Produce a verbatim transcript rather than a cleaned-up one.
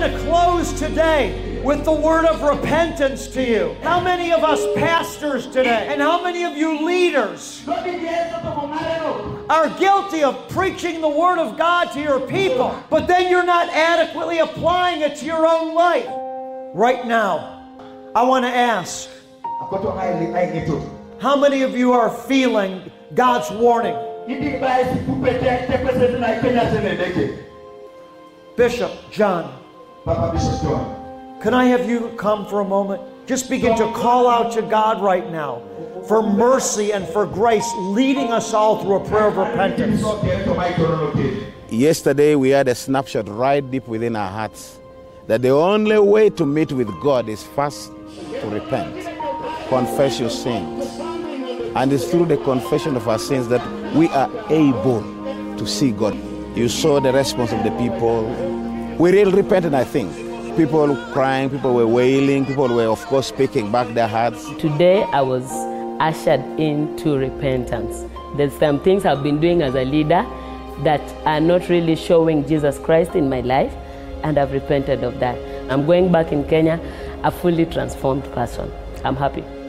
want to close today with the word of repentance to you. How many of us pastors today, and how many of you leaders, are guilty of preaching the word of God to your people, but then you're not adequately applying it to your own life? Right now, I want to ask, how many of you are feeling God's warning? Bishop John, can I have you come for a moment? Just begin to call out to God right now for mercy and for grace, leading us all through a prayer of repentance. Yesterday we had a snapshot right deep within our hearts that the only way to meet with God is first to repent, confess your sins. And it's through the confession of our sins that we are able to see God. You saw the response of the people. We really repented, I think. People crying, people were wailing, people were, of course, speaking back their hearts. Today I was ushered into repentance. There's some things I've been doing as a leader that are not really showing Jesus Christ in my life, and I've repented of that. I'm going back in Kenya, a fully transformed person. I'm happy.